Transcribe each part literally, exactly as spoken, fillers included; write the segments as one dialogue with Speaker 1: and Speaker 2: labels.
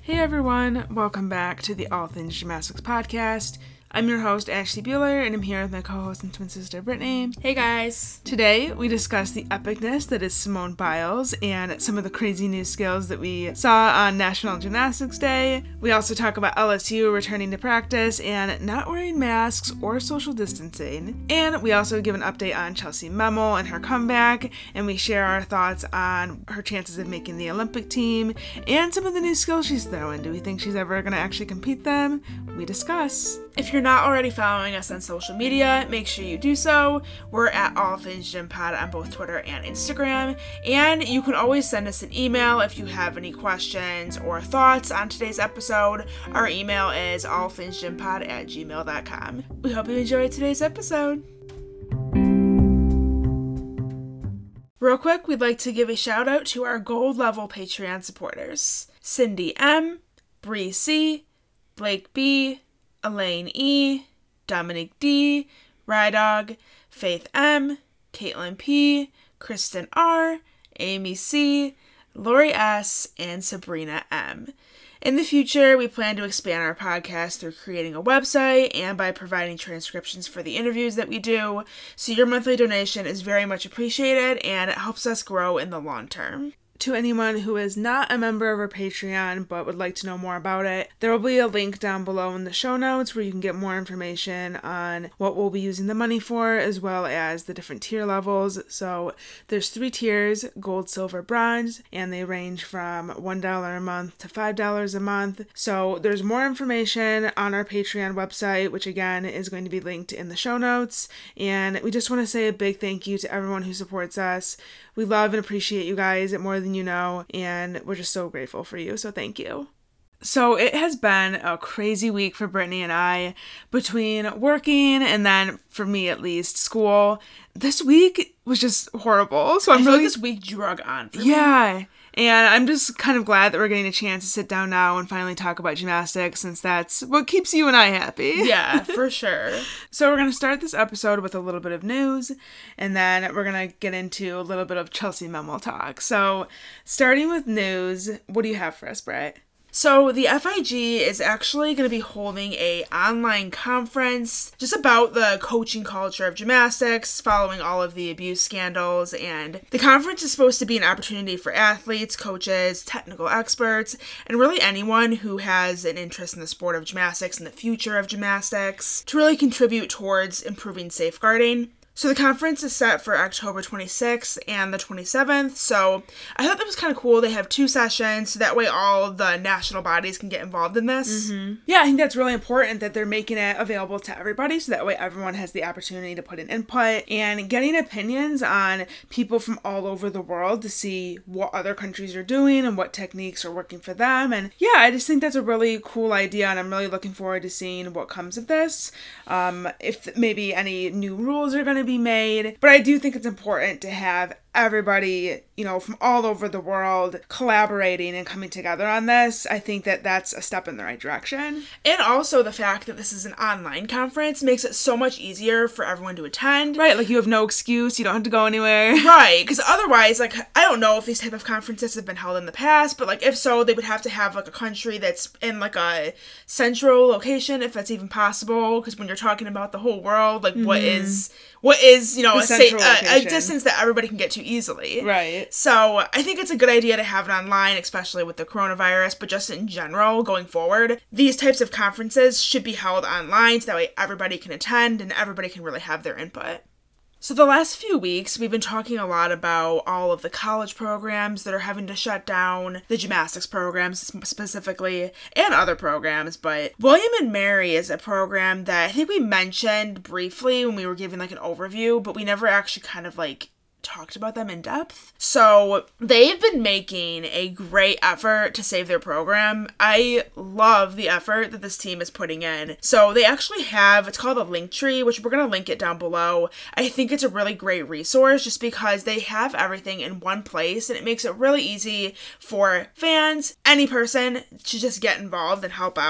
Speaker 1: Hey everyone, welcome back to the All Things Gymnastics podcast. I'm your host, Ashley Bueller, and I'm here with my co-host and twin sister, Brittany.
Speaker 2: Hey guys!
Speaker 1: Today, we discuss the epicness that is Simone Biles and some of the crazy new skills that we saw on National Gymnastics Day. We also talk about L S U returning to practice and not wearing masks or social distancing. And we also give an update on Chelsea Memel and her comeback, and we share our thoughts on her chances of making the Olympic team and some of the new skills she's throwing. Do we think she's ever going to actually compete them? We discuss.
Speaker 2: If you're not already following us on social media, make sure you do so. We're at All Things Gym Pod on both Twitter and Instagram, and you can always send us an email if you have any questions or thoughts on today's episode. Our email is allthingsgympod at gmail dot com. We hope you enjoyed today's episode. Real quick, we'd like to give a shout out to our gold level Patreon supporters: Cindy M, Bree C, Blake B, Elaine E, Dominic D, Rydog, Faith M, Caitlin P, Kristen R, Amy C, Lori S, and Sabrina M. In the future, we plan to expand our podcast through creating a website and by providing transcriptions for the interviews that we do, so your monthly donation is very much appreciated and it helps us grow in the long term.
Speaker 1: To anyone who is not a member of our Patreon but would like to know more about it, there will be a link down below in the show notes where you can get more information on what we'll be using the money for, as well as the different tier levels. So there's three tiers: gold, silver, bronze, and they range from one dollar a month to five dollars a month. So there's more information on our Patreon website, which again is going to be linked in the show notes. And we just want to say a big thank you to everyone who supports us. We love and appreciate you guys more than you know, and we're just so grateful for you, so thank you. So it has been a crazy week for Brittany and I, between working and then, for me at least, school. This week was just horrible, so I'm
Speaker 2: I feel
Speaker 1: really...
Speaker 2: like this week drug on for
Speaker 1: Yeah.
Speaker 2: me.
Speaker 1: And I'm just kind of glad that we're getting a chance to sit down now and finally talk about gymnastics, since that's what keeps you and I happy.
Speaker 2: Yeah, for sure.
Speaker 1: So we're going to start this episode with a little bit of news, and then we're going to get into a little bit of Chelsea Memel talk. So starting with news, what do you have for us, Brett?
Speaker 2: So the F I G is actually going to be holding a online conference just about the coaching culture of gymnastics following all of the abuse scandals, and the conference is supposed to be an opportunity for athletes, coaches, technical experts, and really anyone who has an interest in the sport of gymnastics and the future of gymnastics to really contribute towards improving safeguarding. So the conference is set for October twenty-sixth and the twenty-seventh, so I thought that was kind of cool. They have two sessions, so that way all the national bodies can get involved in this.
Speaker 1: Mm-hmm. Yeah, I think that's really important that they're making it available to everybody, so that way everyone has the opportunity to put in input and getting opinions on people from all over the world to see what other countries are doing and what techniques are working for them. And yeah, I just think that's a really cool idea, and I'm really looking forward to seeing what comes of this. Um, if maybe any new rules are going to be made, but I do think it's important to have everybody, you know, from all over the world collaborating and coming together on this. I think that that's a step in the right direction.
Speaker 2: And also the fact that this is an online conference makes it so much easier for everyone to attend.
Speaker 1: Right, like you have no excuse, you don't have to go anywhere.
Speaker 2: Right, because otherwise, like, I don't know if these type of conferences have been held in the past, but like if so, they would have to have like a country that's in like a central location, if that's even possible, because when you're talking about the whole world, like mm-hmm. what is... What is, you know, a, sa- a, a distance that everybody can get to easily.
Speaker 1: Right.
Speaker 2: So I think it's a good idea to have it online, especially with the coronavirus, but just in general, going forward, these types of conferences should be held online so that way everybody can attend and everybody can really have their input. So the last few weeks, we've been talking a lot about all of the college programs that are having to shut down, the gymnastics programs specifically, and other programs, but William and Mary is a program that I think we mentioned briefly when we were giving like an overview, but we never actually kind of like talked about them in depth. So they've been making a great effort to save their program. I love the effort that this team is putting in. So they actually have, it's called a Linktree, which we're going to link it down below. I think it's a really great resource just because they have everything in one place and it makes it really easy for fans, any person, to just get involved and help out.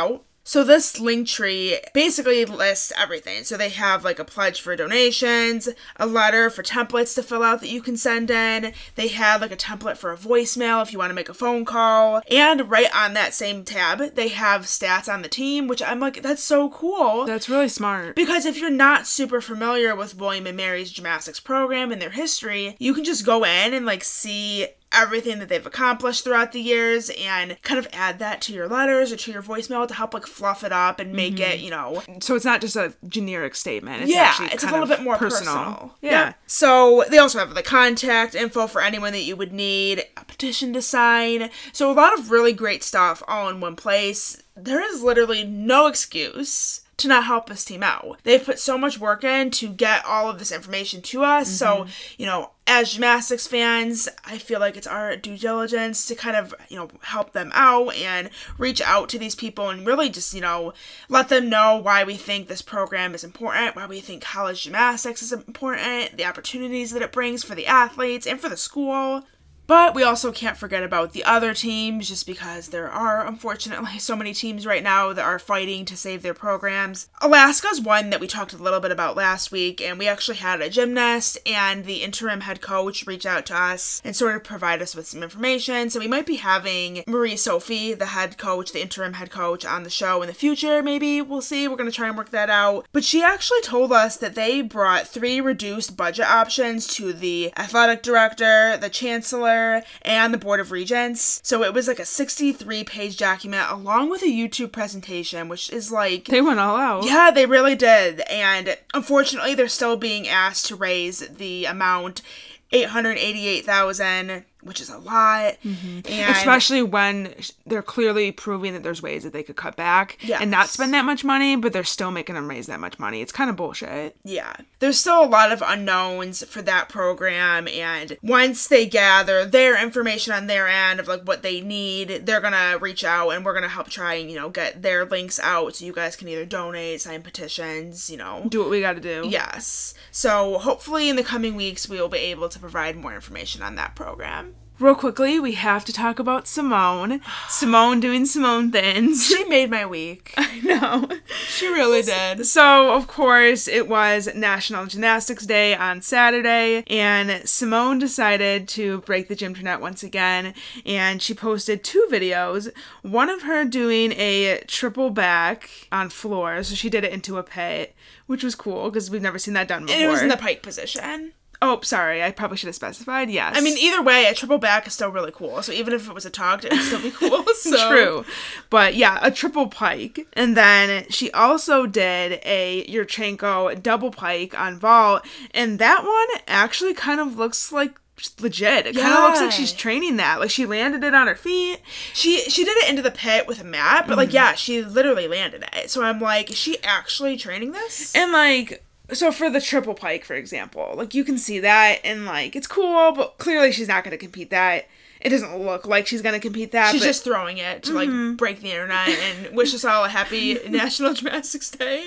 Speaker 2: So this link tree basically lists everything. So they have like a pledge for donations, a letter for templates to fill out that you can send in. They have like a template for a voicemail if you want to make a phone call. And right on that same tab, they have stats on the team, which I'm like, that's so cool.
Speaker 1: That's really smart.
Speaker 2: Because if you're not super familiar with William and Mary's gymnastics program and their history, you can just go in and like see everything that they've accomplished throughout the years and kind of add that to your letters or to your voicemail to help like fluff it up and make mm-hmm. it, you know.
Speaker 1: So it's not just a generic statement. It's
Speaker 2: yeah,
Speaker 1: actually
Speaker 2: it's
Speaker 1: kind
Speaker 2: a little
Speaker 1: of
Speaker 2: bit more
Speaker 1: personal.
Speaker 2: personal.
Speaker 1: Yeah.
Speaker 2: yeah. So they also have the contact info for anyone that you would need, a petition to sign. So a lot of really great stuff all in one place. There is literally no excuse to not help this team out. They've put so much work in to get all of this information to us. Mm-hmm. So, you know, as gymnastics fans, I feel like it's our due diligence to kind of, you know, help them out and reach out to these people and really just, you know, let them know why we think this program is important, why we think college gymnastics is important, the opportunities that it brings for the athletes and for the school. But we also can't forget about the other teams, just because there are, unfortunately, so many teams right now that are fighting to save their programs. Alaska's one that we talked a little bit about last week, and we actually had a gymnast and the interim head coach reach out to us and sort of provide us with some information. So we might be having Marie Sophie, the head coach, the interim head coach, on the show in the future, maybe. We'll see. We're going to try and work that out. But she actually told us that they brought three reduced budget options to the athletic director, the chancellor, and the Board of Regents. So it was like a sixty-three page document along with a YouTube presentation, which is like...
Speaker 1: They went all out.
Speaker 2: Yeah, they really did. And unfortunately, they're still being asked to raise the amount eight hundred eighty-eight thousand dollars, which is a lot.
Speaker 1: Mm-hmm.
Speaker 2: And
Speaker 1: especially when they're clearly proving that there's ways that they could cut back
Speaker 2: yes.
Speaker 1: and not spend that much money, but they're still making them raise that much money. It's kind of bullshit.
Speaker 2: Yeah. There's still a lot of unknowns for that program, and once they gather their information on their end of like what they need, they're gonna reach out and we're gonna help try and, you know, get their links out so you guys can either donate, sign petitions, you know.
Speaker 1: Do what we gotta do.
Speaker 2: Yes. So hopefully in the coming weeks we will be able to provide more information on that program.
Speaker 1: Real quickly, we have to talk about Simone. Simone doing Simone things.
Speaker 2: She made my week.
Speaker 1: I know.
Speaker 2: She really did.
Speaker 1: So, of course, it was National Gymnastics Day on Saturday, and Simone decided to break the gymternet once again, and she posted two videos. One of her doing a triple back on floor, so she did it into a pit, which was cool, because we've never seen that done before.
Speaker 2: And it was in the pike position.
Speaker 1: Oh, sorry. I probably should have specified. Yes.
Speaker 2: I mean, either way, a triple back is still really cool. So even if it was a tugged, it would still be cool. So.
Speaker 1: True. But yeah, a triple pike. And then she also did a Yurchenko double pike on vault. And that one actually kind of looks like legit. It yeah. kind of looks like she's training that. Like, she landed it on her feet.
Speaker 2: She she did it into the pit with a mat. But, mm-hmm. like, yeah, she literally landed it. So I'm like, is she actually training this?
Speaker 1: And, like... So for the triple pike, for example, like, you can see that, and, like, it's cool, but clearly she's not going to compete that. It doesn't look like she's going to compete that.
Speaker 2: She's
Speaker 1: but...
Speaker 2: just throwing it to, mm-hmm. like, break the internet and wish us all a happy National Gymnastics Day.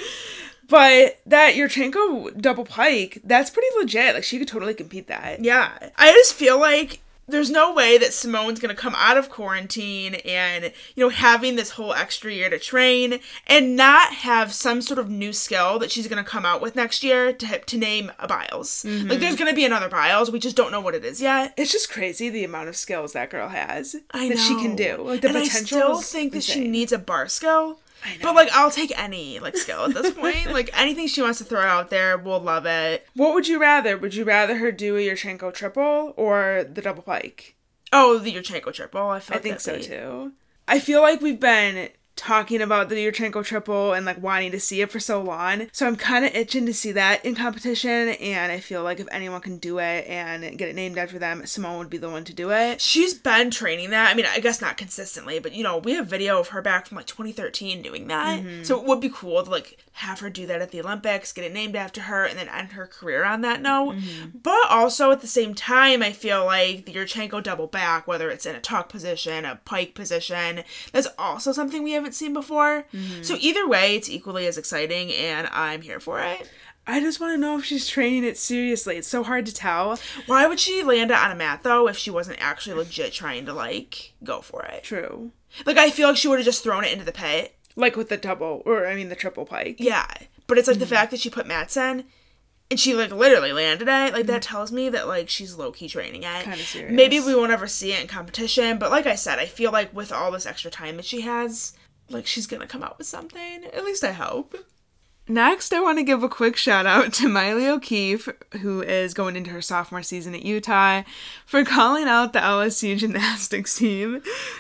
Speaker 1: But that Yurchenko double pike, that's pretty legit. Like, she could totally compete that.
Speaker 2: Yeah. I just feel like there's no way that Simone's going to come out of quarantine and, you know, having this whole extra year to train and not have some sort of new skill that she's going to come out with next year to to name a Biles. Mm-hmm. Like, there's going to be another Biles. We just don't know what it is yet.
Speaker 1: It's just crazy the amount of skills that girl has.
Speaker 2: I
Speaker 1: that
Speaker 2: know.
Speaker 1: she can do. Like, the
Speaker 2: and
Speaker 1: potential.
Speaker 2: I still think that
Speaker 1: insane.
Speaker 2: she needs a bar skill.
Speaker 1: I know.
Speaker 2: But, like, I'll take any, like, skill at this point. Like, anything she wants to throw out there, we'll love it.
Speaker 1: What would you rather? Would you rather her do a Yurchenko triple or the double pike?
Speaker 2: Oh, the Yurchenko triple. I, felt
Speaker 1: I think so,
Speaker 2: be.
Speaker 1: too. I feel like we've been talking about the Yurchenko triple and, like, wanting to see it for so long. So I'm kind of itching to see that in competition, and I feel like if anyone can do it and get it named after them, Simone would be the one to do it.
Speaker 2: She's been training that. I mean, I guess not consistently, but, you know, we have video of her back from, like, twenty thirteen doing that. Mm-hmm. So it would be cool to, like, have her do that at the Olympics, get it named after her, and then end her career on that note. Mm-hmm. But also, at the same time, I feel like the Yurchenko double back, whether it's in a tuck position, a pike position, that's also something we haven't seen before. Mm-hmm. So either way, it's equally as exciting, and I'm here for it.
Speaker 1: I just want to know if she's training it seriously. It's so hard to tell.
Speaker 2: Why would she land it on a mat, though, if she wasn't actually legit trying to, like, go for it?
Speaker 1: True.
Speaker 2: Like, I feel like she would have just thrown it into the pit.
Speaker 1: Like with the double, or I mean the triple pike.
Speaker 2: Yeah. But it's like mm-hmm. the fact that she put mats in, and she, like, literally landed it. Like, mm-hmm. that tells me that, like, she's low-key training it.
Speaker 1: Kind of serious.
Speaker 2: Maybe we won't ever see it in competition, but like I said, I feel like with all this extra time that she has, like, she's gonna come out with something. At least I hope.
Speaker 1: Next, I want to give a quick shout out to Miley O'Keefe, who is going into her sophomore season at Utah, for calling out the L S U gymnastics team.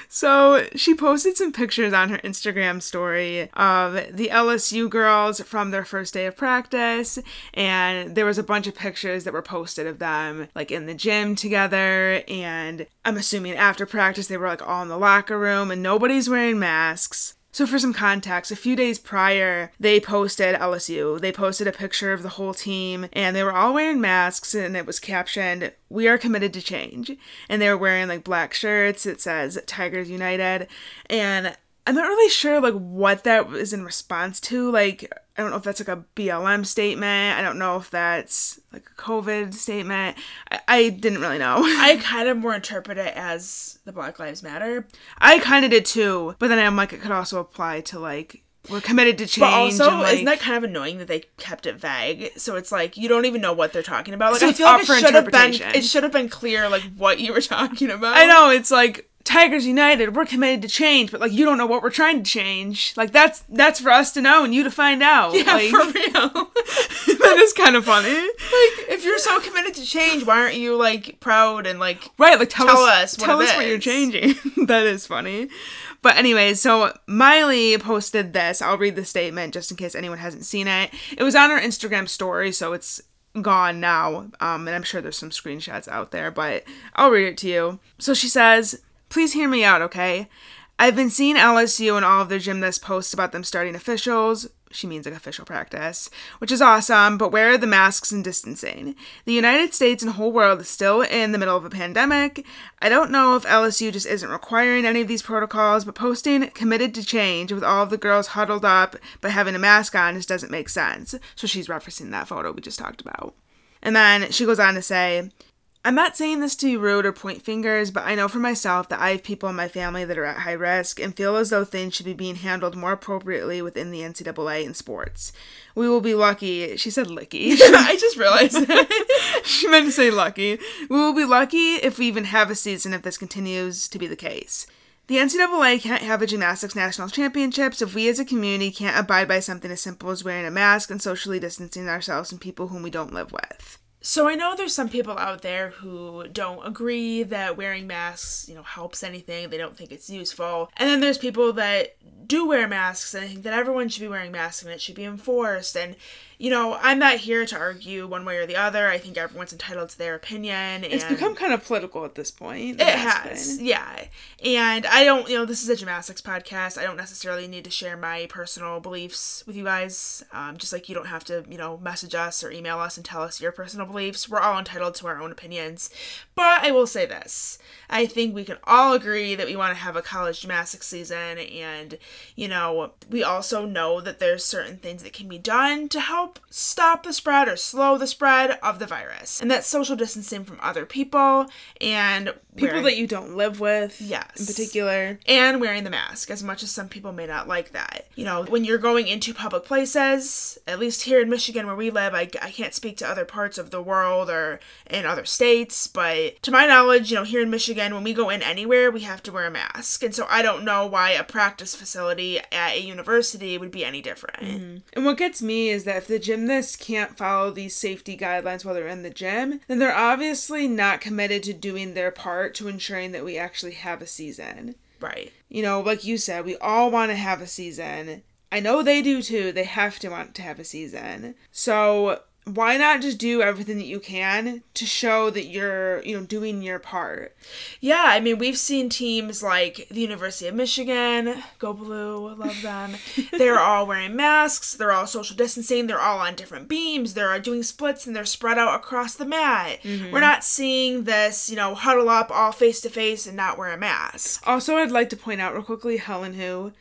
Speaker 1: So she posted some pictures on her Instagram story of the L S U girls from their first day of practice, and there was a bunch of pictures that were posted of them like in the gym together, and I'm assuming after practice they were like all in the locker room and nobody's wearing masks. So for some context, a few days prior, they posted, L S U, they posted a picture of the whole team, and they were all wearing masks, and it was captioned, "We are committed to change." And they were wearing, like, black shirts. It says, "Tigers United." And I'm not really sure, like, what that was in response to. Like, I don't know if that's, like, a B L M statement. I don't know if that's, like, a COVID statement. I, I didn't really know.
Speaker 2: I kind of more interpret it as the Black Lives Matter.
Speaker 1: I kind of did, too. But then I'm like, it could also apply to, like, we're committed to change.
Speaker 2: But also,
Speaker 1: and, like,
Speaker 2: isn't that kind of annoying that they kept it vague? So it's like, you don't even know what they're talking about. Like,
Speaker 1: so
Speaker 2: I
Speaker 1: it's
Speaker 2: feel
Speaker 1: up
Speaker 2: like
Speaker 1: for
Speaker 2: it should have been,
Speaker 1: interpretation.
Speaker 2: it should have been clear, like, what you were talking about.
Speaker 1: I know, it's like, Tigers United, we're committed to change, but, like, you don't know what we're trying to change. Like, that's that's for us to know and you to find out.
Speaker 2: Yeah,
Speaker 1: like,
Speaker 2: for real.
Speaker 1: That is kind of funny.
Speaker 2: Like, if you're so committed to change, why aren't you, like, proud and, like,
Speaker 1: right, like, tell,
Speaker 2: tell
Speaker 1: us,
Speaker 2: us what
Speaker 1: tell
Speaker 2: it
Speaker 1: us
Speaker 2: is.
Speaker 1: what you're changing. That is funny. But anyways, so Miley posted this. I'll read the statement just in case anyone hasn't seen it. It was on her Instagram story, so it's gone now. Um, and I'm sure there's some screenshots out there, but I'll read it to you. So she says, "Please hear me out, okay? I've been seeing L S U and all of their gymnasts post about them starting officials." She means like official practice, which is awesome, but where are the masks and distancing? The United States and the whole world is still in the middle of a pandemic. I don't know if L S U just isn't requiring any of these protocols, but posting "committed to change" with all of the girls huddled up but having a mask on just doesn't make sense. So she's referencing that photo we just talked about. And then she goes on to say, "I'm not saying this to be rude or point fingers, but I know for myself that I have people in my family that are at high risk and feel as though things should be being handled more appropriately within the N C double A in sports. We will be lucky." She said licky.
Speaker 2: I just realized that.
Speaker 1: She meant to say lucky. "We will be lucky if we even have a season if this continues to be the case. The N C double A can't have a gymnastics national championships if we as a community can't abide by something as simple as wearing a mask and socially distancing ourselves from people whom we don't live with."
Speaker 2: So I know there's some people out there who don't agree that wearing masks, you know, helps anything. They don't think it's useful. And then there's people that do wear masks and think that everyone should be wearing masks and it should be enforced. And, you know, I'm not here to argue one way or the other. I think everyone's entitled to their opinion.
Speaker 1: It's
Speaker 2: and
Speaker 1: become kind of political at this point.
Speaker 2: It has, yeah. And I don't, you know, this is a gymnastics podcast. I don't necessarily need to share my personal beliefs with you guys. Um, just like you don't have to, you know, message us or email us and tell us your personal beliefs. We're all entitled to our own opinions. But I will say this. I think we can all agree that we want to have a college gymnastics season, and, you know, we also know that there's certain things that can be done to help stop the spread or slow the spread of the virus. And that's social distancing from other people and
Speaker 1: people
Speaker 2: wearing,
Speaker 1: that you don't live with,
Speaker 2: yes,
Speaker 1: in particular,
Speaker 2: and wearing the mask, as much as some people may not like that. You know, when you're going into public places, at least here in Michigan where we live, I, I can't speak to other parts of the world or in other states, but to my knowledge, you know, here in Michigan, when we go in anywhere, we have to wear a mask. And so I don't know why a practice facility at a university would be any different.
Speaker 1: Mm-hmm. And what gets me is that if the gymnasts can't follow these safety guidelines while they're in the gym, then they're obviously not committed to doing their part to ensuring that we actually have a season.
Speaker 2: Right.
Speaker 1: You know, like you said, we all want to have a season. I know they do too. They have to want to have a season. So why not just do everything that you can to show that you're, you know, doing your part?
Speaker 2: Yeah, I mean, we've seen teams like the University of Michigan, go blue, love them. They're all wearing masks, they're all social distancing, they're all on different beams, they're doing splits, and they're spread out across the mat. Mm-hmm. We're not seeing this, you know, huddle up all face to face and not wear a mask.
Speaker 1: Also, I'd like to point out real quickly, Helen Hu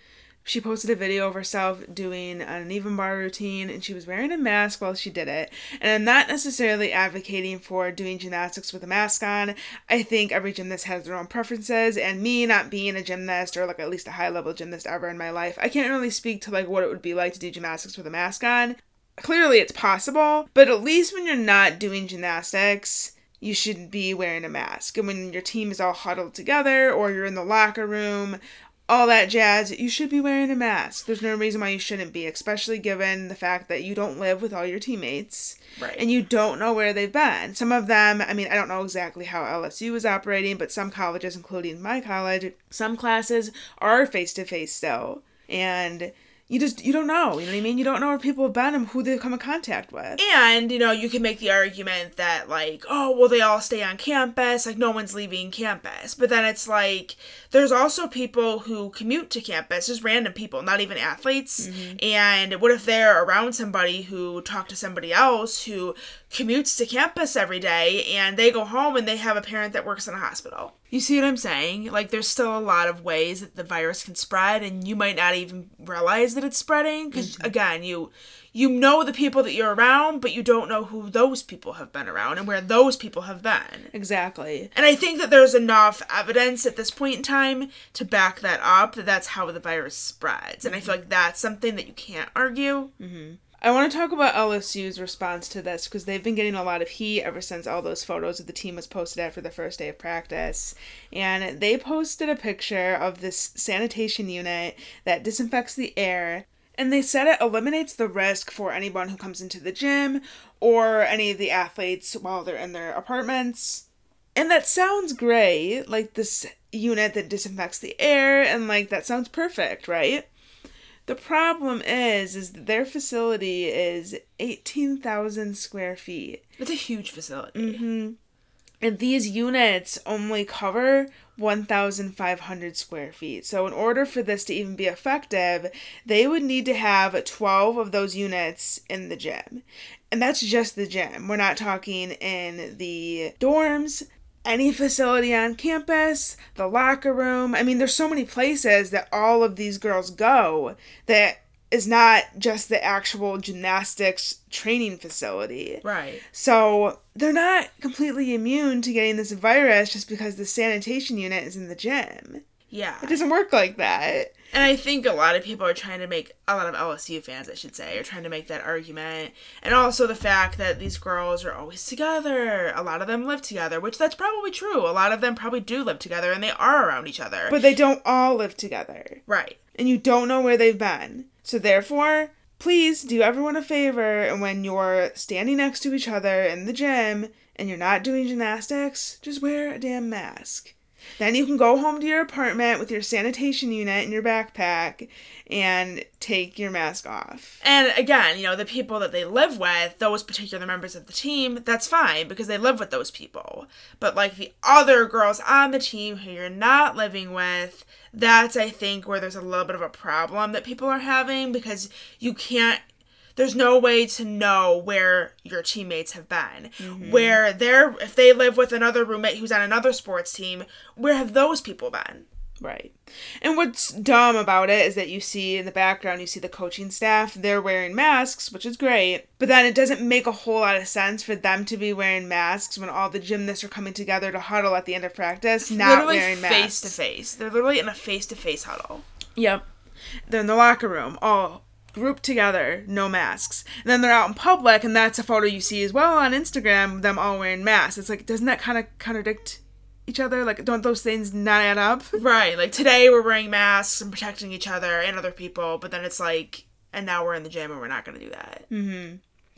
Speaker 1: She posted a video of herself doing an uneven bar routine, and she was wearing a mask while she did it. And I'm not necessarily advocating for doing gymnastics with a mask on. I think every gymnast has their own preferences, and me not being a gymnast, or like at least a high-level gymnast ever in my life, I can't really speak to like what it would be like to do gymnastics with a mask on. Clearly it's possible, but at least when you're not doing gymnastics, you should be wearing a mask. And when your team is all huddled together, or you're in the locker room, all that jazz, you should be wearing a mask. There's no reason why you shouldn't be, especially given the fact that you don't live with all your teammates.
Speaker 2: Right.
Speaker 1: And you don't know where they've been. Some of them, I mean, I don't know exactly how L S U is operating, but some colleges, including my college, some classes are face-to-face still. And you just, you don't know, you know what I mean? You don't know where people have been and who they've come in contact with.
Speaker 2: And, you know, you can make the argument that, like, oh, well, they all stay on campus, like, no one's leaving campus. But then it's like, there's also people who commute to campus, just random people, not even athletes. Mm-hmm. And what if they're around somebody who talked to somebody else who commutes to campus every day, and they go home and they have a parent that works in a hospital? You see what I'm saying? Like, there's still a lot of ways that the virus can spread, and you might not even realize that it's spreading, because, mm-hmm. again, you you know the people that you're around, but you don't know who those people have been around and where those people have been.
Speaker 1: Exactly.
Speaker 2: And I think that there's enough evidence at this point in time to back that up, that that's how the virus spreads. Mm-hmm. And I feel like that's something that you can't argue.
Speaker 1: Mm-hmm. I want to talk about L S U's response to this, because they've been getting a lot of heat ever since all those photos of the team was posted after the first day of practice. And they posted a picture of this sanitation unit that disinfects the air, and they said it eliminates the risk for anyone who comes into the gym or any of the athletes while they're in their apartments. And that sounds great, like this unit that disinfects the air, and like that sounds perfect, right? The problem is, is that their facility is eighteen thousand square feet.
Speaker 2: It's a huge facility.
Speaker 1: Mm-hmm. And these units only cover one thousand five hundred square feet. So in order for this to even be effective, they would need to have twelve of those units in the gym. And that's just the gym. We're not talking in the dorms, any facility on campus, the locker room. I mean, there's so many places that all of these girls go that is not just the actual gymnastics training facility.
Speaker 2: Right.
Speaker 1: So they're not completely immune to getting this virus just because the sanitation unit is in the gym.
Speaker 2: Yeah.
Speaker 1: It doesn't work like that.
Speaker 2: And I think a lot of people are trying to make, a lot of L S U fans, I should say, are trying to make that argument. And also the fact that these girls are always together. A lot of them live together, which that's probably true. A lot of them probably do live together, and they are around each other.
Speaker 1: But they don't all live together.
Speaker 2: Right.
Speaker 1: And you don't know where they've been. So therefore, please do everyone a favor, and when you're standing next to each other in the gym and you're not doing gymnastics, just wear a damn mask. Then you can go home to your apartment with your sanitation unit in your backpack and take your mask off.
Speaker 2: And again, you know, the people that they live with, those particular members of the team, that's fine because they live with those people. But like the other girls on the team who you're not living with, that's, I think, where there's a little bit of a problem that people are having, because you can't, there's no way to know where your teammates have been. Mm-hmm. Where they're, if they live with another roommate who's on another sports team, where have those people been?
Speaker 1: Right. And what's dumb about it is that you see in the background, you see the coaching staff, they're wearing masks, which is great, but then it doesn't make a whole lot of sense for them to be wearing masks when all the gymnasts are coming together to huddle at the end of practice, not
Speaker 2: literally
Speaker 1: wearing masks.
Speaker 2: Face to face. They're literally in a face to face huddle.
Speaker 1: Yep. They're in the locker room, all grouped together, no masks. And then they're out in public, and that's a photo you see as well on Instagram, them all wearing masks. It's like, doesn't that kind of contradict each other? Like, don't those things not add up?
Speaker 2: Right. Like, today we're wearing masks and protecting each other and other people, but then it's like, and now we're in the gym and we're not going to do that.
Speaker 1: Mm-hmm.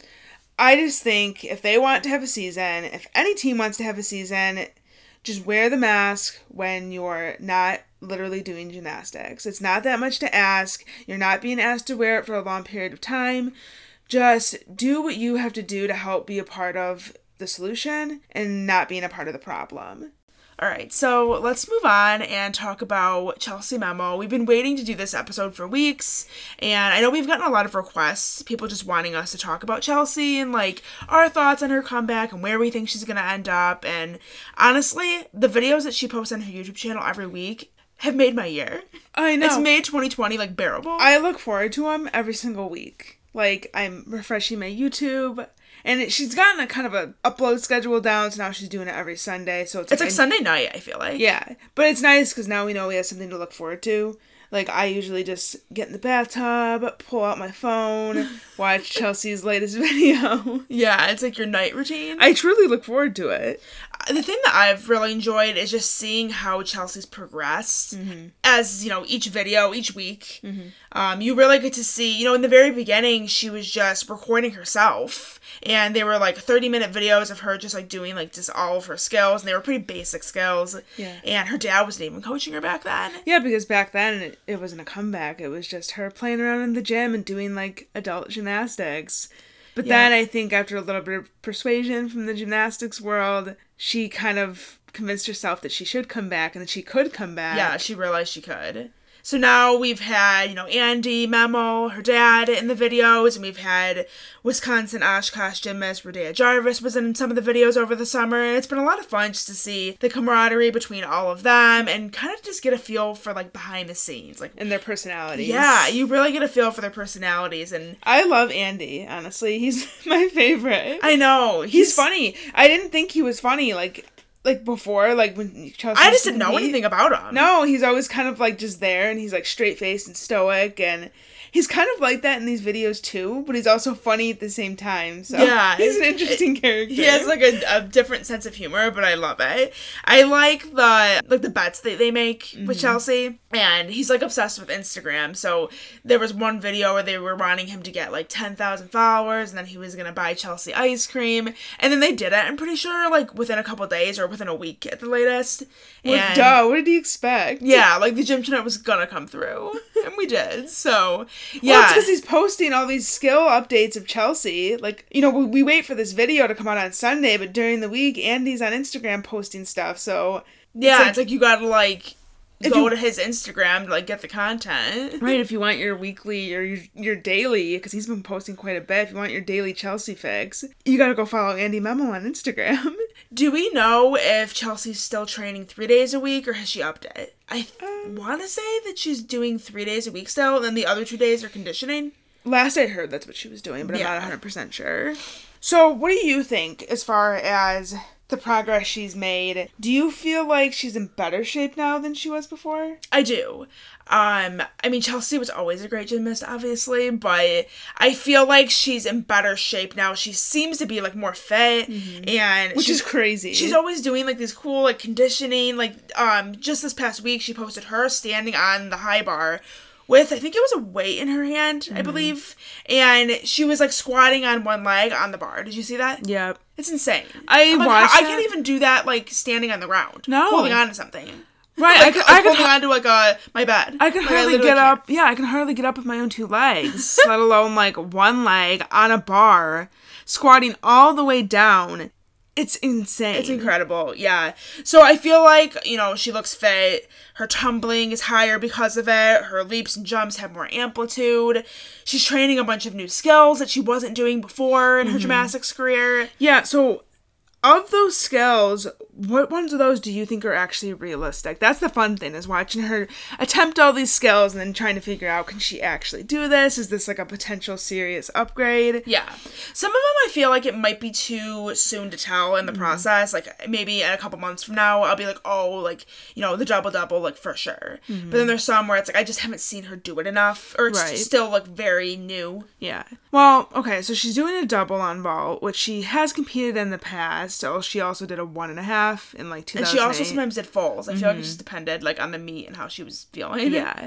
Speaker 1: I just think if they want to have a season, if any team wants to have a season, just wear the mask when you're not literally doing gymnastics. It's not that much to ask. You're not being asked to wear it for a long period of time. Just do what you have to do to help be a part of the solution and not being a part of the problem.
Speaker 2: All right, so let's move on and talk about Chelsea Memo. We've been waiting to do this episode for weeks, and I know we've gotten a lot of requests, people just wanting us to talk about Chelsea and, like, our thoughts on her comeback and where we think she's going to end up. And honestly, the videos that she posts on her YouTube channel every week have made my year.
Speaker 1: I know.
Speaker 2: It's made twenty twenty, like, bearable.
Speaker 1: I look forward to them every single week. Like, I'm refreshing my YouTube, and it, she's gotten a kind of a upload schedule down, so now she's doing it every Sunday, so it's,
Speaker 2: it's
Speaker 1: like,
Speaker 2: like
Speaker 1: I,
Speaker 2: Sunday night, I feel like.
Speaker 1: Yeah, but it's nice because now we know we have something to look forward to. Like, I usually just get in the bathtub, pull out my phone, watch Chelsea's latest video.
Speaker 2: Yeah, it's like your night routine.
Speaker 1: I truly look forward to it.
Speaker 2: The thing that I've really enjoyed is just seeing how Chelsea's progressed mm-hmm. as, you know, each video, each week. Mm-hmm. Um, you really get to see, you know, in the very beginning, she was just recording herself. And they were, like, thirty-minute videos of her just, like, doing, like, just all of her skills. And they were pretty basic skills.
Speaker 1: Yeah.
Speaker 2: And her dad wasn't even coaching her back then.
Speaker 1: Yeah, because back then, it, it wasn't a comeback. It was just her playing around in the gym and doing, like, adult gymnastics. But yeah. then I think after a little bit of persuasion from the gymnastics world, she kind of convinced herself that she should come back and that she could come back.
Speaker 2: Yeah, she realized she could. So now we've had, you know, Andy, Memo, her dad in the videos, and we've had Wisconsin Oshkosh gymnast Rodea Jarvis was in some of the videos over the summer, and it's been a lot of fun just to see the camaraderie between all of them and kind of just get a feel for, like, behind the scenes. Like,
Speaker 1: and their personalities.
Speaker 2: Yeah, you really get a feel for their personalities, and
Speaker 1: I love Andy, honestly. He's my favorite.
Speaker 2: I know.
Speaker 1: He's, he's funny. I didn't think he was funny, like... Like, before, like, when Chelsea...
Speaker 2: I just didn't know anything about him.
Speaker 1: No, he's always kind of, like, just there, and he's, like, straight-faced and stoic, and he's kind of like that in these videos, too, but he's also funny at the same time, so...
Speaker 2: Yeah.
Speaker 1: He's an interesting
Speaker 2: it,
Speaker 1: character.
Speaker 2: He has, like, a, a different sense of humor, but I love it. I like the, like, the bets that they make mm-hmm. with Chelsea, and he's, like, obsessed with Instagram, so there was one video where they were wanting him to get, like, ten thousand followers, and then he was gonna buy Chelsea ice cream, and then they did it, I'm pretty sure, like, within a couple days, or within a week at the latest.
Speaker 1: Well, and, duh, what did he expect?
Speaker 2: Yeah, like, the gym tonight was gonna come through, and we did, so, yeah.
Speaker 1: Well, it's because he's posting all these skill updates of Chelsea. Like, you know, we, we wait for this video to come out on Sunday, but during the week, Andy's on Instagram posting stuff, so...
Speaker 2: Yeah, it's like, it's like you gotta, like... go
Speaker 1: you,
Speaker 2: to his Instagram to, like, get the content.
Speaker 1: Right, if you want your weekly or your, your daily, because he's been posting quite a bit, if you want your daily Chelsea fix, you gotta go follow Andy Memo on Instagram.
Speaker 2: Do we know if Chelsea's still training three days a week, or has she upped it? I um, want to say that she's doing three days a week still, and then the other two days are conditioning.
Speaker 1: Last I heard, that's what she was doing, but
Speaker 2: yeah.
Speaker 1: I'm not one hundred percent sure. So, what do you think as far as... the progress she's made? Do you feel like she's in better shape now than she was before?
Speaker 2: I do. Um, I mean, Chelsea was always a great gymnast, obviously, but I feel like she's in better shape now. She seems to be, like, more fit, mm-hmm. and...
Speaker 1: Which is crazy.
Speaker 2: She's always doing, like, these cool, like, conditioning, like, um, just this past week, she posted her standing on the high bar with, I think it was a weight in her hand, mm-hmm. I believe, and she was, like, squatting on one leg on the bar. Did you see that?
Speaker 1: Yep.
Speaker 2: It's insane.
Speaker 1: I
Speaker 2: like,
Speaker 1: watched
Speaker 2: I
Speaker 1: that.
Speaker 2: can't even do that, like, standing on the ground.
Speaker 1: No.
Speaker 2: Holding on to something.
Speaker 1: Right.
Speaker 2: Like,
Speaker 1: I could,
Speaker 2: like
Speaker 1: I could
Speaker 2: holding on to, like, uh, my bed.
Speaker 1: I can
Speaker 2: like,
Speaker 1: hardly
Speaker 2: I
Speaker 1: get
Speaker 2: can't.
Speaker 1: up. Yeah, I can hardly get up with my own two legs, let alone, like, one leg on a bar, squatting all the way down. It's insane.
Speaker 2: It's incredible, yeah. So I feel like, you know, she looks fit. Her tumbling is higher because of it. Her leaps and jumps have more amplitude. She's training a bunch of new skills that she wasn't doing before in her mm-hmm. gymnastics career.
Speaker 1: Yeah, so of those skills, what ones of those do you think are actually realistic? That's the fun thing, is watching her attempt all these skills and then trying to figure out, can she actually do this? Is this like a potential serious upgrade?
Speaker 2: Yeah. Some of them I feel like it might be too soon to tell in the mm-hmm. process. Like, maybe in a couple months from now, I'll be like, oh, like, you know, the double-double, like, for sure. Mm-hmm. But then there's some where it's like, I just haven't seen her do it enough. Or it's right. still, like, very new.
Speaker 1: Yeah. Well, okay, so she's doing a double on vault, which she has competed in the past. So she also did a one and a half in like two thousand eight.
Speaker 2: And she also sometimes did falls. I mm-hmm. feel like it just depended like on the meet and how she was feeling.
Speaker 1: Yeah.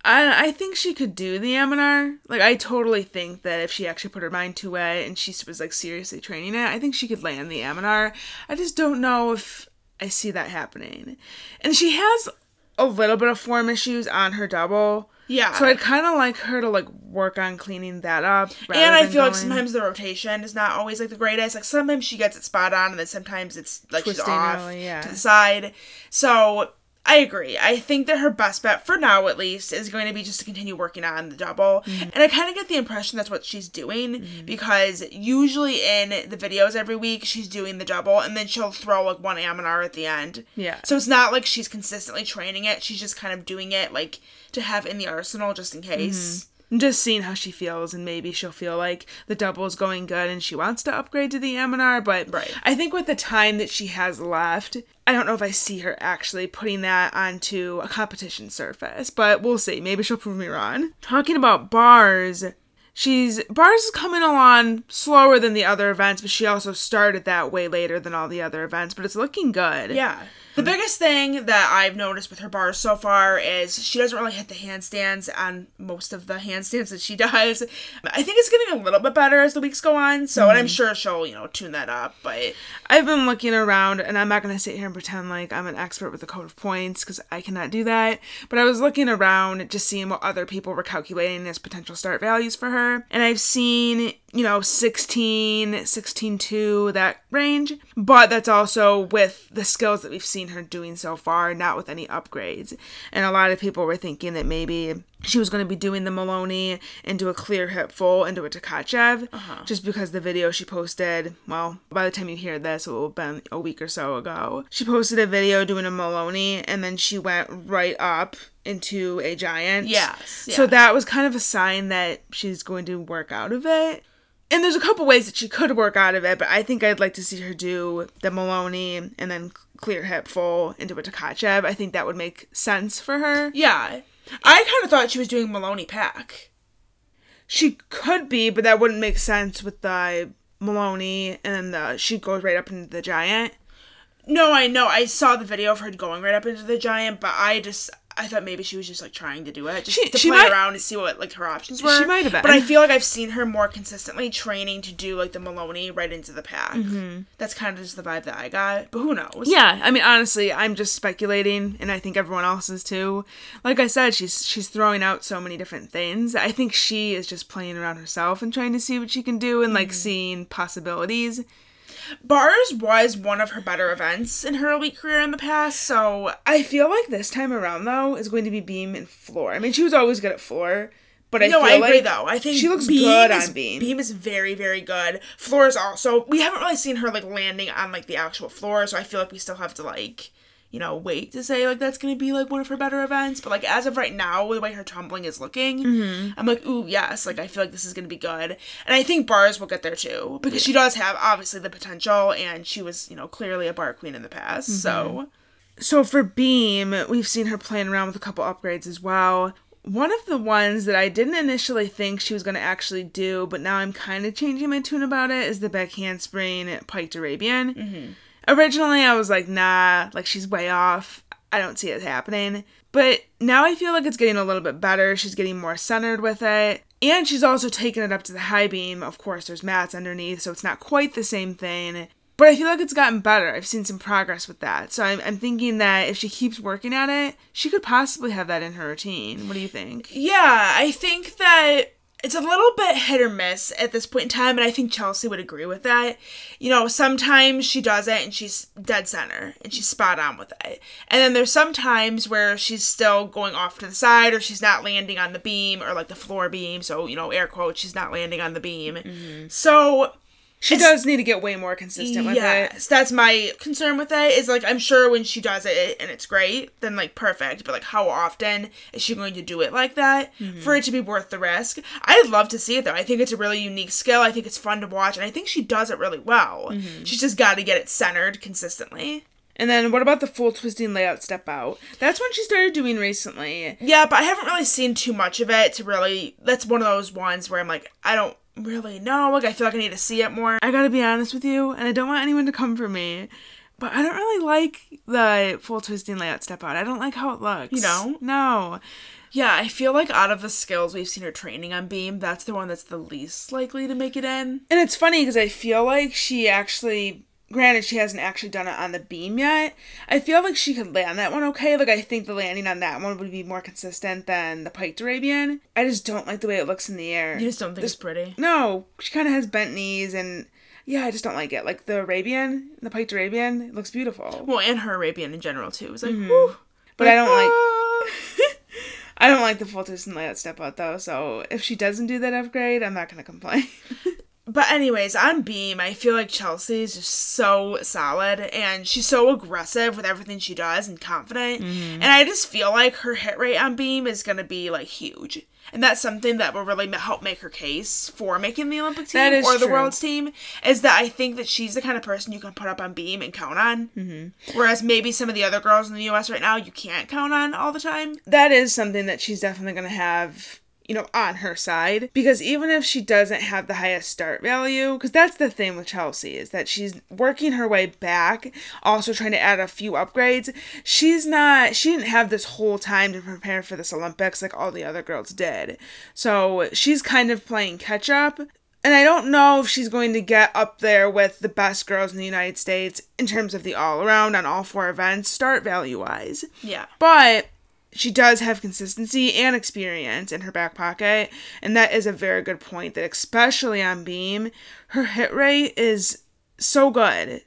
Speaker 1: I I think she could do the M N R. Like, I totally think that if she actually put her mind to it and she was like seriously training it, I think she could land the M N R. I just don't know if I see that happening. And she has a little bit of form issues on her double.
Speaker 2: Yeah.
Speaker 1: So I'd kind of like her to, like, work on cleaning that up.
Speaker 2: And I feel
Speaker 1: going...
Speaker 2: like sometimes the rotation is not always, like, the greatest. Like, sometimes she gets it spot on, and then sometimes it's, like,
Speaker 1: Twisting
Speaker 2: she's off
Speaker 1: really, yeah.
Speaker 2: to the side. So I agree. I think that her best bet, for now at least, is going to be just to continue working on the double. Mm-hmm. And I kind of get the impression that's what she's doing, mm-hmm. because usually in the videos every week, she's doing the double, and then she'll throw, like, one Aminar at the end.
Speaker 1: Yeah.
Speaker 2: So it's not like she's consistently training it. She's just kind of doing it, like, to have in the arsenal just in case.
Speaker 1: Mm-hmm. Just seeing how she feels, and maybe she'll feel like the double is going good and she wants to upgrade to the Aminar, but
Speaker 2: right.
Speaker 1: I think with the time that she has left, I don't know if I see her actually putting that onto a competition surface, but we'll see. Maybe she'll prove me wrong. Talking about bars, she's bars is coming along slower than the other events, but she also started that way later than all the other events, but it's looking good.
Speaker 2: Yeah. The biggest thing that I've noticed with her bars so far is she doesn't really hit the handstands on most of the handstands that she does. I think it's getting a little bit better as the weeks go on, so, mm-hmm. and I'm sure she'll, you know, tune that up, but...
Speaker 1: I've been looking around, and I'm not going to sit here and pretend like I'm an expert with the code of points, because I cannot do that, but I was looking around just seeing what other people were calculating as potential start values for her, and I've seen, you know, sixteen, sixteen two, that range, but that's also with the skills that we've seen her doing so far, not with any upgrades. And a lot of people were thinking that maybe she was going to be doing the Maloney into a clear hip full into a Tkachev, uh-huh. just because the video she posted, well, by the time you hear this, it will have been a week or so ago. She posted a video doing a Maloney, and then she went right up into a giant.
Speaker 2: Yes. yes.
Speaker 1: So that was kind of a sign that she's going to work out of it. And there's a couple ways that she could work out of it, but I think I'd like to see her do the Maloney and then clear hip full into a Tkachev. I think that would make sense for her.
Speaker 2: Yeah. I kind of thought she was doing Maloney pack.
Speaker 1: She could be, but that wouldn't make sense with the Maloney and then the, she goes right up into the giant.
Speaker 2: No, I know. I saw the video of her going right up into the giant, but I just... I thought maybe she was just, like, trying to do it. Just
Speaker 1: she,
Speaker 2: to
Speaker 1: she
Speaker 2: play
Speaker 1: might,
Speaker 2: around and see what, like, her options were.
Speaker 1: She might have been.
Speaker 2: But I feel like I've seen her more consistently training to do, like, the Maloney right into the pack.
Speaker 1: Mm-hmm.
Speaker 2: That's kind of just the vibe that I got. But who knows?
Speaker 1: Yeah, I mean, honestly, I'm just speculating, and I think everyone else is too. Like I said, she's she's throwing out so many different things. I think she is just playing around herself and trying to see what she can do and, like, mm-hmm. seeing possibilities.
Speaker 2: Bars was one of her better events in her elite career in the past, so...
Speaker 1: I feel like this time around, though, is going to be beam and floor. I mean, she was always good at floor, but I
Speaker 2: no,
Speaker 1: feel
Speaker 2: I agree,
Speaker 1: like
Speaker 2: though. I think
Speaker 1: she looks
Speaker 2: beam
Speaker 1: good
Speaker 2: is,
Speaker 1: on beam.
Speaker 2: Beam is very, very good. Floor is also... We haven't really seen her, like, landing on, like, the actual floor, so I feel like we still have to, like... you know, wait to say, like, that's gonna be, like, one of her better events. But, like, as of right now, the way her tumbling is looking, mm-hmm. I'm like, ooh, yes. Like, I feel like this is gonna be good. And I think bars will get there, too. Because yeah. she does have, obviously, the potential. And she was, you know, clearly a bar queen in the past. Mm-hmm. So...
Speaker 1: So, for beam, we've seen her playing around with a couple upgrades as well. One of the ones that I didn't initially think she was going to actually do, but now I'm kind of changing my tune about it, is the back handspring Piked Arabian. Mm-hmm. Originally, I was like, nah, like, she's way off. I don't see it happening. But now I feel like it's getting a little bit better. She's getting more centered with it. And she's also taken it up to the high beam. Of course, there's mats underneath, so it's not quite the same thing. But I feel like it's gotten better. I've seen some progress with that. So I'm, I'm thinking that if she keeps working at it, she could possibly have that in her routine. What do you think?
Speaker 2: Yeah, I think that... it's a little bit hit or miss at this point in time, and I think Chelsea would agree with that. You know, sometimes she does it and she's dead center and she's spot on with it. And then there's some times where she's still going off to the side or she's not landing on the beam or like the floor beam. So, you know, air quote, she's not landing on the beam. Mm-hmm. So...
Speaker 1: she does need to get way more consistent with
Speaker 2: yes,
Speaker 1: it.
Speaker 2: Yes, that's my concern with it, is, like, I'm sure when she does it and it's great, then, like, perfect. But, like, how often is she going to do it like that mm-hmm. for it to be worth the risk? I'd love to see it, though. I think it's a really unique skill. I think it's fun to watch, and I think she does it really well. Mm-hmm. She's just got to get it centered consistently.
Speaker 1: And then what about the full twisting layout step out? That's what she started doing recently.
Speaker 2: Yeah, but I haven't really seen too much of it to really... that's one of those ones where I'm like, I don't... really no, like I feel like I need to see it more.
Speaker 1: I gotta be honest with you, and I don't want anyone to come for me, but I don't really like the full twisting layout step out. I don't like how it looks.
Speaker 2: You don't?
Speaker 1: No.
Speaker 2: Yeah, I feel like out of the skills we've seen her training on beam, that's the one that's the least likely to make it in.
Speaker 1: And it's funny because I feel like she actually... granted, she hasn't actually done it on the beam yet. I feel like she could land that one okay. Like, I think the landing on that one would be more consistent than the Piked Arabian. I just don't like the way it looks in the air.
Speaker 2: You just don't think this, it's pretty?
Speaker 1: No. She kind of has bent knees, and yeah, I just don't like it. Like, the Arabian, the Piked Arabian, it looks beautiful.
Speaker 2: Well, and her Arabian in general, too. It's like,
Speaker 1: mm-hmm.
Speaker 2: whew.
Speaker 1: But I don't like... I don't like the full twist and layout step out, though, so if she doesn't do that upgrade, I'm not going to complain.
Speaker 2: But anyways, on beam, I feel like Chelsea is just so solid, and she's so aggressive with everything she does and confident, mm-hmm. and I just feel like her hit rate on beam is going to be, like, huge. And that's something that will really help make her case for making the Olympic team or the
Speaker 1: true.
Speaker 2: World's team, is that I think that she's the kind of person you can put up on beam and count on. Mm-hmm. Whereas maybe some of the other girls in the U S right now, you can't count on all the time.
Speaker 1: That is something that she's definitely going to have, you know, on her side. Because even if she doesn't have the highest start value, because that's the thing with Chelsea, is that she's working her way back, also trying to add a few upgrades. She's not, she didn't have this whole time to prepare for this Olympics like all the other girls did. So she's kind of playing catch up. And I don't know if she's going to get up there with the best girls in the United States in terms of the all-around on all four events, start value-wise.
Speaker 2: Yeah.
Speaker 1: But she does have consistency and experience in her back pocket, and that is a very good point, that especially on beam, her hit rate is so good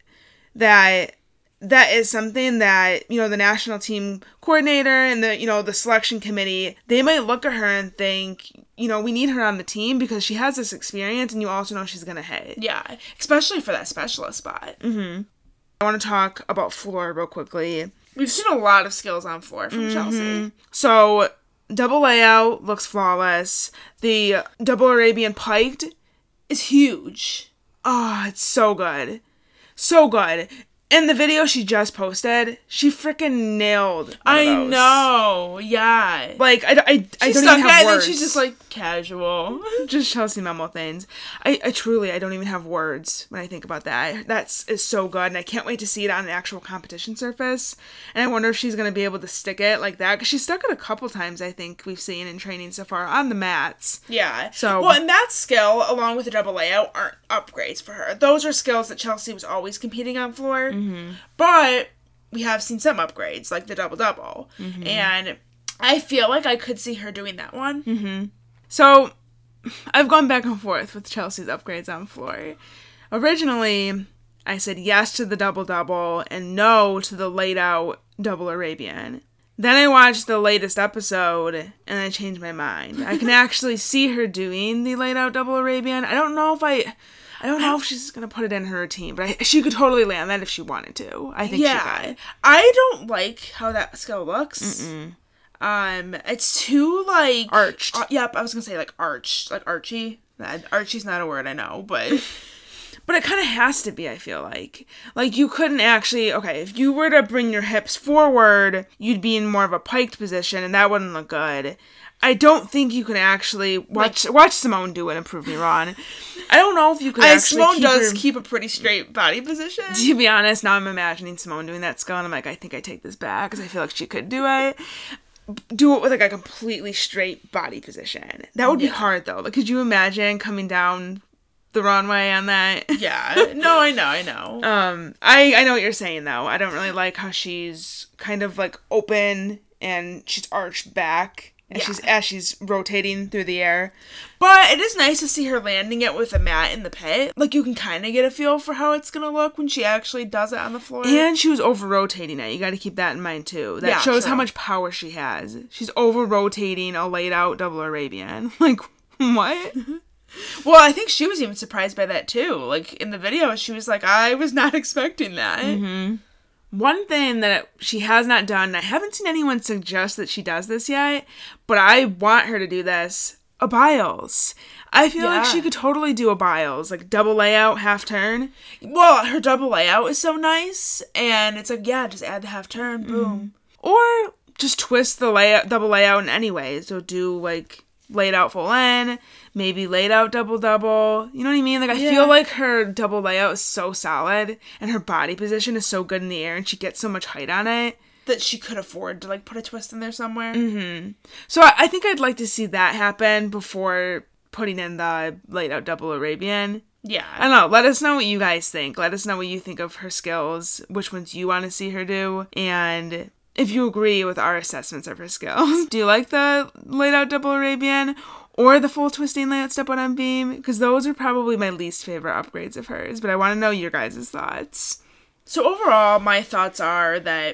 Speaker 1: that that is something that, you know, the national team coordinator and the, you know, the selection committee, they might look at her and think, you know, we need her on the team because she has this experience and you also know she's going to hit.
Speaker 2: Yeah, especially for that specialist spot.
Speaker 1: Mm-hmm. I want to talk about floor real quickly.
Speaker 2: We've seen a lot of skills on floor from mm-hmm. Chelsea.
Speaker 1: So, double layout looks flawless. The double Arabian piked is huge. Oh, it's so good. So good. In the video she just posted, she freaking nailed one
Speaker 2: I
Speaker 1: of those.
Speaker 2: know, yeah.
Speaker 1: Like, I, I, I
Speaker 2: she's
Speaker 1: don't even have
Speaker 2: it,
Speaker 1: words.
Speaker 2: And she's just like, casual.
Speaker 1: Just Chelsea Memo things. I, I truly, I don't even have words when I think about that. That's is so good, and I can't wait to see it on an actual competition surface. And I wonder if she's going to be able to stick it like that, because she's stuck it a couple times, I think, we've seen in training so far, on the mats.
Speaker 2: Yeah.
Speaker 1: So,
Speaker 2: well, and that skill, along with the double layout, aren't upgrades for her. Those are skills that Chelsea was always competing on floor. Mm-hmm. But we have seen some upgrades, like the double-double. Mm-hmm. And I feel like I could see her doing that one.
Speaker 1: Mm-hmm. So, I've gone back and forth with Chelsea's upgrades on floor. Originally, I said yes to the double-double and no to the laid-out double Arabian. Then I watched the latest episode, and I changed my mind. I can actually see her doing the laid-out double Arabian. I don't know if I... I don't know if she's going to put it in her routine, but I, she could totally land that if she wanted to. I think
Speaker 2: yeah,
Speaker 1: she could.
Speaker 2: I don't like how that skill looks. Mm-mm. Um, it's too, like...
Speaker 1: Arched.
Speaker 2: Uh, yep, I was going to say, like, arched. Like, Archie. Archie's not a word, I know, but...
Speaker 1: But it kind of has to be, I feel like. Like, you couldn't actually... Okay, if you were to bring your hips forward, you'd be in more of a piked position, and that wouldn't look good. I don't think you can actually... Watch like, watch Simone do it and prove me wrong. I don't know if you could
Speaker 2: I,
Speaker 1: actually
Speaker 2: Simone
Speaker 1: keep
Speaker 2: does
Speaker 1: her,
Speaker 2: keep a pretty straight body position.
Speaker 1: To be honest, now I'm imagining Simone doing that skill, and I'm like, I think I take this back, because I feel like she could do it. Do it with, like, a completely straight body position. That would be yeah. hard, though. Like, could you imagine coming down the runway on that?
Speaker 2: Yeah. No, I know, I know.
Speaker 1: um, I, I know what you're saying, though. I don't really like how she's kind of, like, open, and she's arched back. As yeah. she's as she's rotating through the air.
Speaker 2: But it is nice to see her landing it with a mat in the pit. Like, you can kind of get a feel for how it's going to look when she actually does it on the floor.
Speaker 1: And she was over-rotating it. You got to keep that in mind, too. That yeah, shows true. How much power she has. She's over-rotating a laid-out double Arabian. Like, what?
Speaker 2: Well, I think she was even surprised by that, too. Like, in the video, she was like, I was not expecting that.
Speaker 1: Mm-hmm. One thing that she has not done, and I haven't seen anyone suggest that she does this yet, but I want her to do this, a Biles. I feel yeah. like she could totally do a Biles, like double layout, half turn.
Speaker 2: Well, her double layout is so nice, and it's like, yeah, just add the half turn, boom.
Speaker 1: Mm. Or just twist the layout, double layout in any way. So do, like, laid out full N, maybe laid out double double. You know what I mean? Like, I yeah. feel like her double layout is so solid, and her body position is so good in the air, and she gets so much height on it
Speaker 2: that she could afford to, like, put a twist in there somewhere.
Speaker 1: Mm-hmm. So I, I think I'd like to see that happen before putting in the laid out double Arabian.
Speaker 2: Yeah.
Speaker 1: I don't know. Let us know what you guys think. Let us know what you think of her skills, which ones you want to see her do, and if you agree with our assessments of her skills. Do you like the laid out double Arabian or the full twisting layout step out on beam? Because those are probably my least favorite upgrades of hers, but I want to know your guys' thoughts.
Speaker 2: So overall, my thoughts are that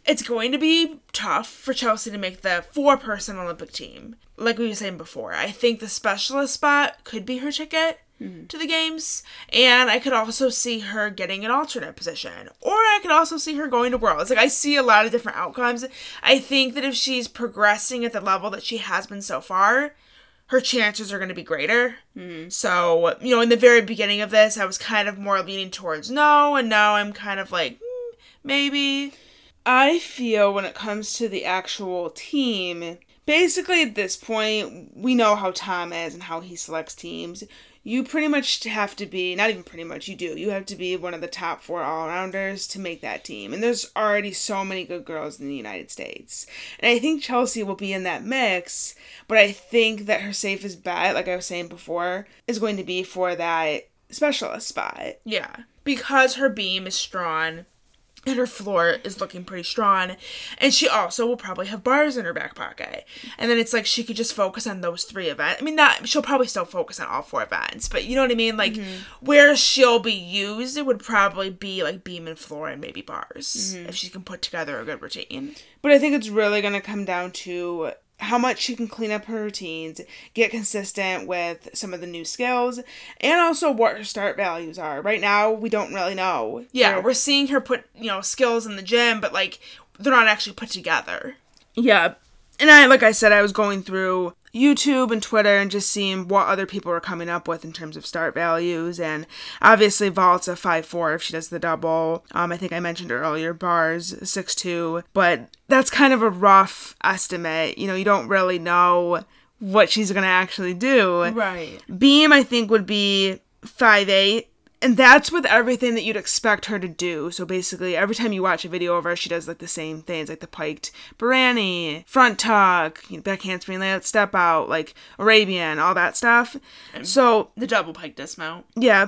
Speaker 2: it's going to be tough for Chelsea to make the four-person Olympic team. Like we were saying before, I think the specialist spot could be her ticket mm-hmm. to the games, and I could also see her getting an alternate position, or I could also see her going to Worlds. Like, I see a lot of different outcomes. I think that if she's progressing at the level that she has been so far, her chances are going to be greater. Mm-hmm. So, you know, in the very beginning of this, I was kind of more leaning towards no, and now I'm kind of like, mm, maybe.
Speaker 1: I feel when it comes to the actual team, basically at this point, we know how Tom is and how he selects teams. You pretty much have to be, not even pretty much, you do. You have to be one of the top four all-rounders to make that team. And there's already so many good girls in the United States. And I think Chelsea will be in that mix, but I think that her safest bet, like I was saying before, is going to be for that specialist spot.
Speaker 2: Yeah, because her beam is strong. And her floor is looking pretty strong. And she also will probably have bars in her back pocket. And then it's like she could just focus on those three events. I mean, not she'll probably still focus on all four events. But you know what I mean? Like, mm-hmm. where she'll be used, it would probably be like beam and floor and maybe bars. Mm-hmm. If she can put together a good routine.
Speaker 1: But I think it's really going to come down to how much she can clean up her routines, get consistent with some of the new skills, and also what her start values are. Right now, we don't really know.
Speaker 2: Yeah, they're, we're seeing her put, you know, skills in the gym, but, like, they're not actually put together.
Speaker 1: Yeah. And I, like I said, I was going through YouTube and Twitter and just seeing what other people were coming up with in terms of start values. And obviously, vault's a five four if she does the double. Um, I think I mentioned earlier, bars six two. But that's kind of a rough estimate. You know, you don't really know what she's going to actually do.
Speaker 2: Right.
Speaker 1: Beam, I think, would be five eight. And that's with everything that you'd expect her to do. So basically, every time you watch a video of her, she does like the same things, like the piked Barani, front tuck, you know, back handspring layout, step out, like Arabian, all that stuff.
Speaker 2: And
Speaker 1: so
Speaker 2: the double pike dismount.
Speaker 1: Yeah.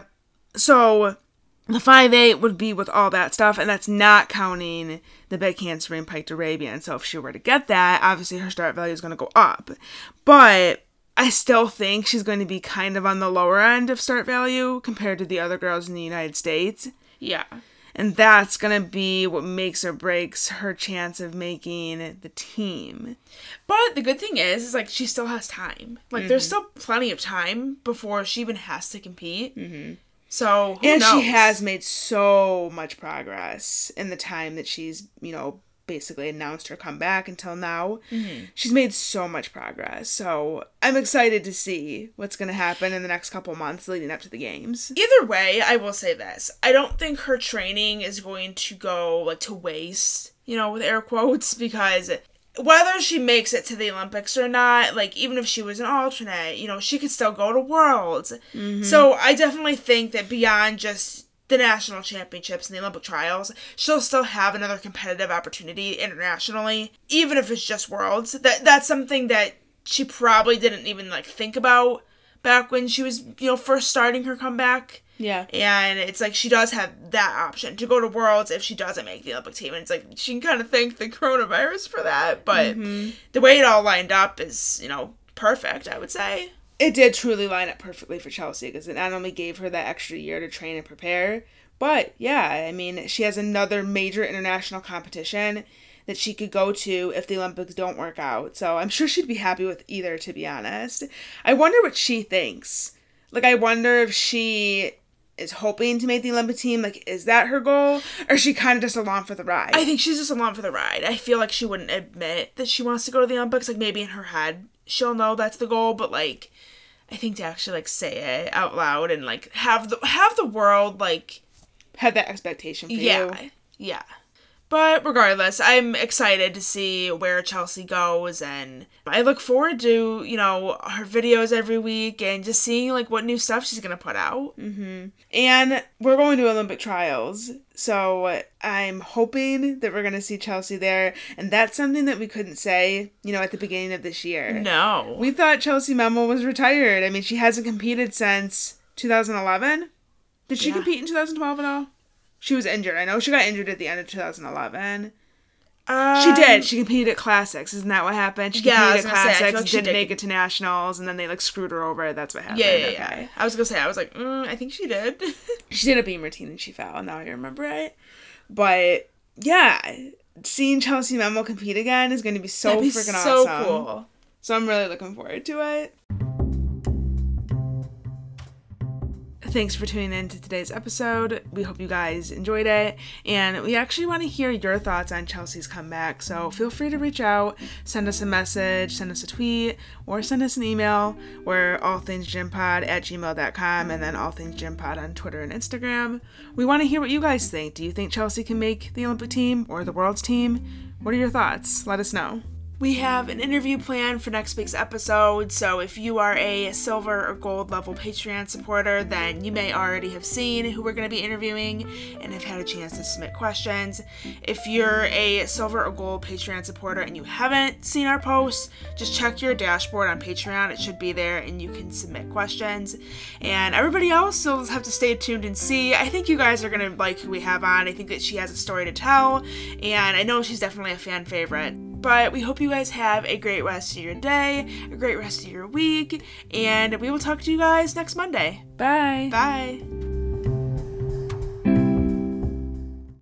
Speaker 1: So the five eight would be with all that stuff, and that's not counting the back handspring piked Arabian. So if she were to get that, obviously her start value is going to go up. But I still think she's going to be kind of on the lower end of start value compared to the other girls in the United States.
Speaker 2: Yeah.
Speaker 1: And that's going to be what makes or breaks her chance of making the team.
Speaker 2: But the good thing is, is like, she still has time. Like, mm-hmm. there's still plenty of time before she even has to compete. Mm-hmm. So, who
Speaker 1: and
Speaker 2: knows?
Speaker 1: she has made so much progress in the time that she's, you know, basically announced her comeback until now. Mm-hmm. She's made so much progress. So I'm excited to see what's going to happen in the next couple months leading up to the games.
Speaker 2: Either way, I will say this. I don't think her training is going to go, like, to waste, you know, with air quotes, because whether she makes it to the Olympics or not, like, even if she was an alternate, you know, she could still go to Worlds. Mm-hmm. So I definitely think that beyond just the national championships and the Olympic trials, she'll still have another competitive opportunity internationally, even if it's just Worlds. That that's something that she probably didn't even, like, think about back when she was, you know, first starting her comeback.
Speaker 1: Yeah.
Speaker 2: And it's like she does have that option to go to Worlds if she doesn't make the Olympic team. And it's like she can kind of thank the coronavirus for that. But mm-hmm. the way it all lined up is, you know, perfect, I would say.
Speaker 1: It did truly line up perfectly for Chelsea, because it not only gave her that extra year to train and prepare, but yeah, I mean, she has another major international competition that she could go to if the Olympics don't work out. So I'm sure she'd be happy with either, to be honest. I wonder what she thinks. Like, I wonder if she is hoping to make the Olympic team. Like, is that her goal? Or is she kind of just along for the ride?
Speaker 2: I think she's just along for the ride. I feel like she wouldn't admit that she wants to go to the Olympics. Like, maybe in her head she'll know that's the goal, but, like, I think to actually, like, say it out loud and, like, have the have the world, like,
Speaker 1: have that expectation for
Speaker 2: yeah,
Speaker 1: you.
Speaker 2: Yeah, yeah. But regardless, I'm excited to see where Chelsea goes, and I look forward to, you know, her videos every week and just seeing, like, what new stuff she's going to put out.
Speaker 1: Mm-hmm. And we're going to Olympic trials, so I'm hoping that we're going to see Chelsea there, and that's something that we couldn't say, you know, at the beginning of this year.
Speaker 2: No.
Speaker 1: We thought Chelsea Memmel was retired. I mean, she hasn't competed since two thousand eleven. Did she yeah. compete in two thousand twelve at all? She was injured. I know she got injured at the end of two thousand eleven. Um, she did. She competed at Classics. Isn't that what happened? She
Speaker 2: yeah,
Speaker 1: competed at Classics,
Speaker 2: say, like
Speaker 1: didn't did. make it to Nationals, and then they, like, screwed her over. That's what happened.
Speaker 2: Yeah, yeah, yeah. Okay. I was going to say, I was like, mm, I think she did.
Speaker 1: She did a beam routine, and she fell. Now I remember it. But, yeah, seeing Chelsea Memel compete again is going to be so
Speaker 2: That'd be
Speaker 1: freaking
Speaker 2: so
Speaker 1: awesome.
Speaker 2: cool.
Speaker 1: So I'm really looking forward to it. Thanks for tuning in to today's episode. We hope you guys enjoyed it, and we actually want to hear your thoughts on Chelsea's comeback, so feel free to reach out, send us a message, send us a tweet, or send us an email. We're allthingsgympod at gmail dot com, and then allthingsgympod on Twitter and Instagram. We want to hear what you guys think. Do you think Chelsea can make the Olympic team or the world's team? What are your thoughts? Let us know.
Speaker 2: We have an interview planned for next week's episode, so if you are a silver or gold level Patreon supporter, then you may already have seen who we're going to be interviewing and have had a chance to submit questions. If you're a silver or gold Patreon supporter and you haven't seen our posts, just check your dashboard on Patreon. It should be there and you can submit questions. And everybody else, you'll have to stay tuned and see. I think you guys are going to like who we have on. I think that she has a story to tell, and I know she's definitely a fan favorite. But we hope you guys have a great rest of your day, a great rest of your week, and we will talk to you guys next Monday.
Speaker 1: Bye.
Speaker 2: Bye.